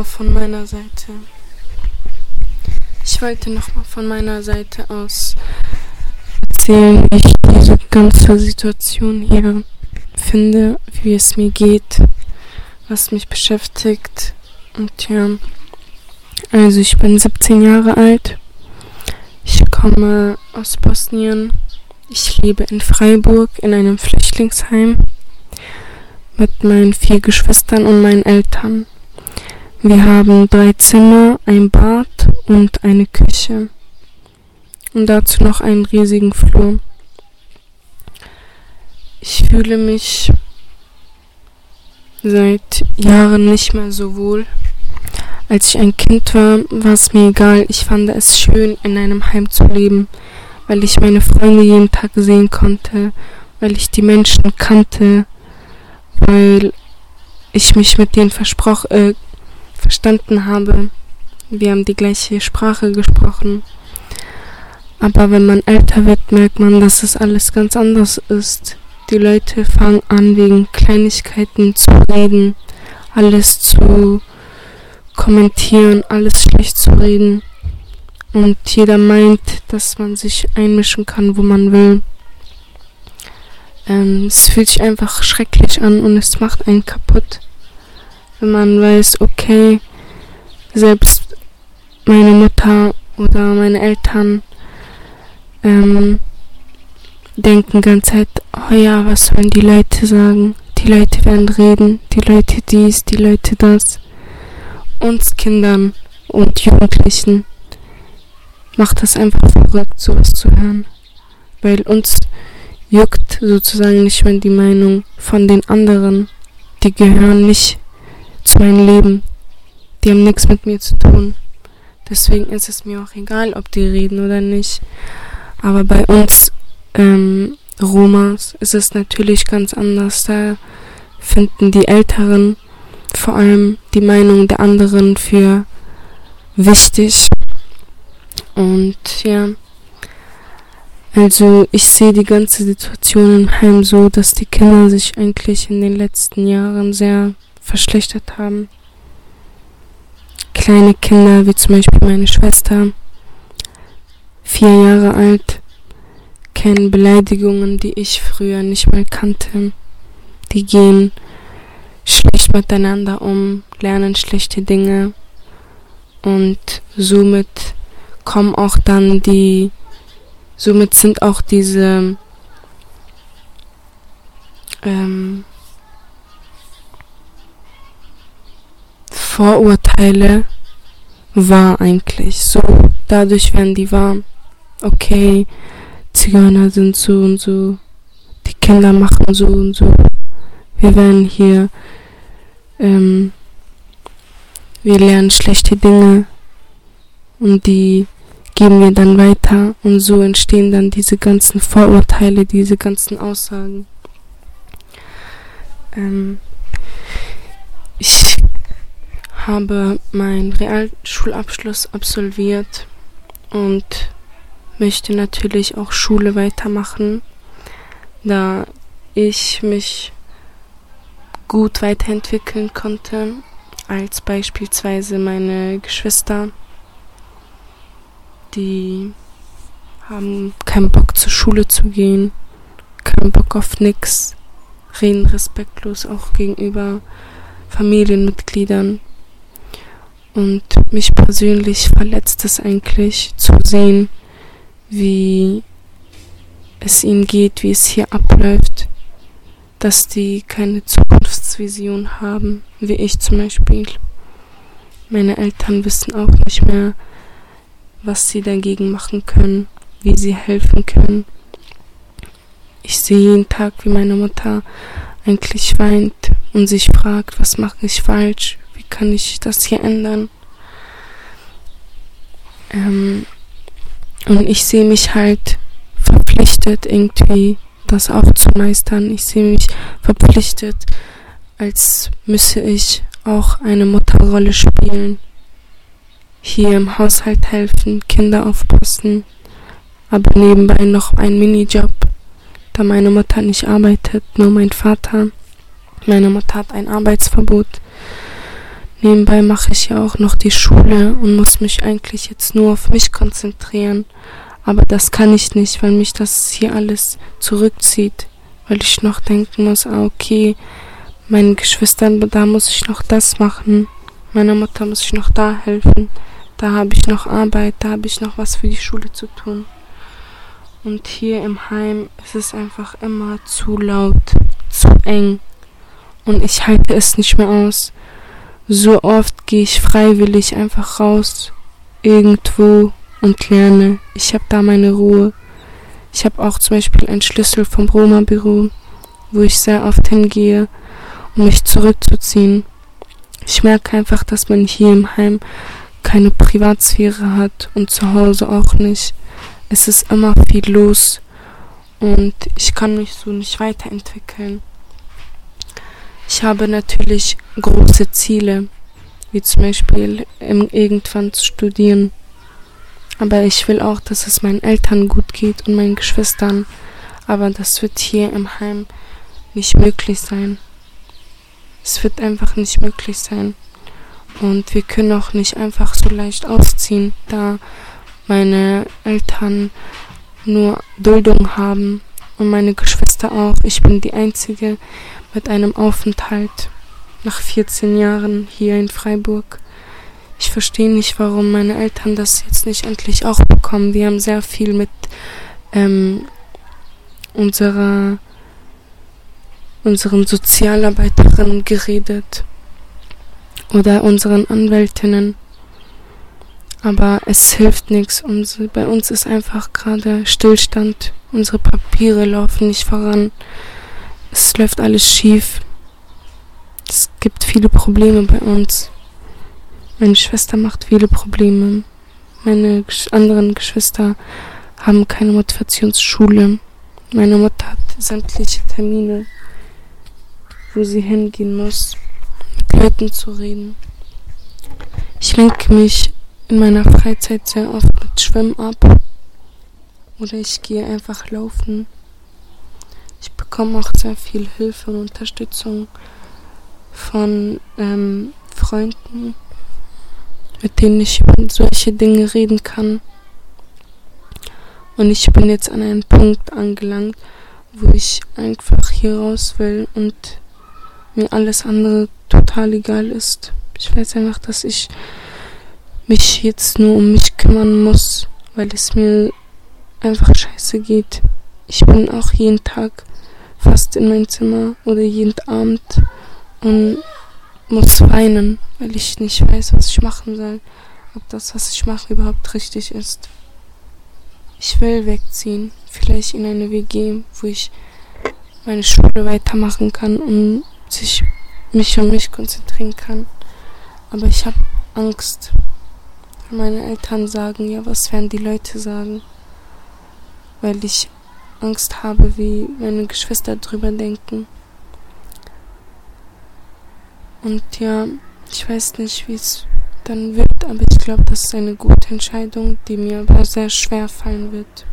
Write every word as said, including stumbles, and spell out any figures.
nochmal von meiner Seite. Ich wollte nochmal von meiner Seite aus erzählen, wie ich diese ganze Situation hier finde, wie es mir geht, was mich beschäftigt. Und ja, also ich bin siebzehn Jahre alt. Ich komme aus Bosnien. Ich lebe in Freiburg in einem Flüchtlingsheim mit meinen vier Geschwistern und meinen Eltern. Wir haben drei Zimmer, ein Bad und eine Küche. Und dazu noch einen riesigen Flur. Ich fühle mich seit Jahren nicht mehr so wohl. Als ich ein Kind war, war es mir egal. Ich fand es schön, in einem Heim zu leben, weil ich meine Freunde jeden Tag sehen konnte, weil ich die Menschen kannte, weil ich mich mit denen versproch, äh, verstanden habe. Wir haben die gleiche Sprache gesprochen. Aber wenn man älter wird, merkt man, dass es alles ganz anders ist. Die Leute fangen an, wegen Kleinigkeiten zu reden, alles zu kommentieren, alles schlecht zu reden. Und jeder meint, dass man sich einmischen kann, wo man will. Ähm, es fühlt sich einfach schrecklich an und es macht einen kaputt. Wenn man weiß, okay, selbst meine Mutter oder meine Eltern ähm, denken die ganze Zeit, oh ja, was sollen die Leute sagen? Die Leute werden reden, die Leute dies, die Leute das. Uns Kindern und Jugendlichen macht das einfach verrückt, sowas zu hören. Weil uns juckt sozusagen nicht mehr die Meinung von den anderen. Die gehören nicht zu meinem Leben. Die haben nichts mit mir zu tun. Deswegen ist es mir auch egal, ob die reden oder nicht. Aber bei uns ähm, Romas ist es natürlich ganz anders. Da finden die Älteren vor allem die Meinung der anderen für wichtig. Und ja, also ich sehe die ganze Situation im Heim so, dass die Kinder sich eigentlich in den letzten Jahren sehr verschlechtert haben. Kleine Kinder, wie zum Beispiel meine Schwester, vier Jahre alt, kennen Beleidigungen, die ich früher nicht mal kannte. Die gehen schlecht miteinander um, lernen schlechte Dinge und somit kommen auch dann die, somit sind auch diese ähm, Vorurteile wahr eigentlich. So, dadurch werden die wahr. Okay, Zigeuner sind so und so, die Kinder machen so und so. Wir werden hier, ähm, wir lernen schlechte Dinge und die geben wir dann weiter und so entstehen dann diese ganzen Vorurteile, diese ganzen Aussagen. Ähm, ich habe meinen Realschulabschluss absolviert und möchte natürlich auch Schule weitermachen, da ich mich gut weiterentwickeln konnte, als beispielsweise meine Geschwister. Die haben keinen Bock zur Schule zu gehen, keinen Bock auf nix, reden respektlos auch gegenüber Familienmitgliedern. Und mich persönlich verletzt es eigentlich zu sehen, wie es ihnen geht, wie es hier abläuft, dass die keine Zukunftsvision haben, wie ich zum Beispiel. Meine Eltern wissen auch nicht mehr, was sie dagegen machen können, wie sie helfen können. Ich sehe jeden Tag, wie meine Mutter eigentlich weint und sich fragt, was mache ich falsch, wie kann ich das hier ändern. Ähm, und ich sehe mich halt verpflichtet, irgendwie das auch zu meistern. Ich sehe mich verpflichtet, als müsse ich auch eine Mutterrolle spielen. Hier im Haushalt helfen, Kinder aufpassen, aber nebenbei noch ein Minijob, da meine Mutter nicht arbeitet, nur mein Vater. Meine Mutter hat ein Arbeitsverbot. Nebenbei mache ich ja auch noch die Schule und muss mich eigentlich jetzt nur auf mich konzentrieren. Aber das kann ich nicht, weil mich das hier alles zurückzieht. Weil ich noch denken muss, ah okay, meinen Geschwistern, da muss ich noch das machen. Meiner Mutter muss ich noch da helfen. Da habe ich noch Arbeit, da habe ich noch was für die Schule zu tun. Und hier im Heim ist es einfach immer zu laut, zu eng. Und ich halte es nicht mehr aus. So oft gehe ich freiwillig einfach raus, irgendwo und lerne. Ich habe da meine Ruhe. Ich habe auch zum Beispiel einen Schlüssel vom Roma-Büro, wo ich sehr oft hingehe, um mich zurückzuziehen. Ich merke einfach, dass man hier im Heim keine Privatsphäre hat und zu Hause auch nicht. Es ist immer viel los und ich kann mich so nicht weiterentwickeln. Ich habe natürlich große Ziele, wie zum Beispiel im, irgendwann zu studieren. Aber ich will auch, dass es meinen Eltern gut geht und meinen Geschwistern. Aber das wird hier im Heim nicht möglich sein. Es wird einfach nicht möglich sein. Und wir können auch nicht einfach so leicht ausziehen, da meine Eltern nur Duldung haben und meine Geschwister auch. Ich bin die Einzige mit einem Aufenthalt nach vierzehn Jahren hier in Freiburg. Ich verstehe nicht, warum meine Eltern das jetzt nicht endlich auch bekommen. Wir haben sehr viel mit ähm, unserer unseren Sozialarbeiterinnen geredet oder unseren Anwältinnen. Aber es hilft nichts. Bei uns ist einfach gerade Stillstand. Unsere Papiere laufen nicht voran. Es läuft alles schief. Es gibt viele Probleme bei uns. Meine Schwester macht viele Probleme. Meine anderen Geschwister haben keine Motivationsschule. Meine Mutter hat sämtliche Termine, wo sie hingehen muss, mit Leuten zu reden. Ich lenke mich in meiner Freizeit sehr oft mit Schwimmen ab. Oder ich gehe einfach laufen. Ich bekomme auch sehr viel Hilfe und Unterstützung von ähm, Freunden, mit denen ich über solche Dinge reden kann. Und ich bin jetzt an einen Punkt angelangt, wo ich einfach hier raus will und mir alles andere total egal ist. Ich weiß einfach, dass ich mich jetzt nur um mich kümmern muss, weil es mir einfach scheiße geht. Ich bin auch jeden Tag fast in mein Zimmer oder jeden Abend und muss weinen, weil ich nicht weiß, was ich machen soll. Ob das, was ich mache, überhaupt richtig ist. Ich will wegziehen, vielleicht in eine W G, wo ich meine Schule weitermachen kann und sich mich um mich konzentrieren kann. Aber ich habe Angst. Meine Eltern sagen, ja, was werden die Leute sagen? Weil ich Angst habe, wie meine Geschwister drüber denken. Und ja, ich weiß nicht, wie es dann wird, aber ich glaube, das ist eine gute Entscheidung, die mir aber sehr schwer fallen wird.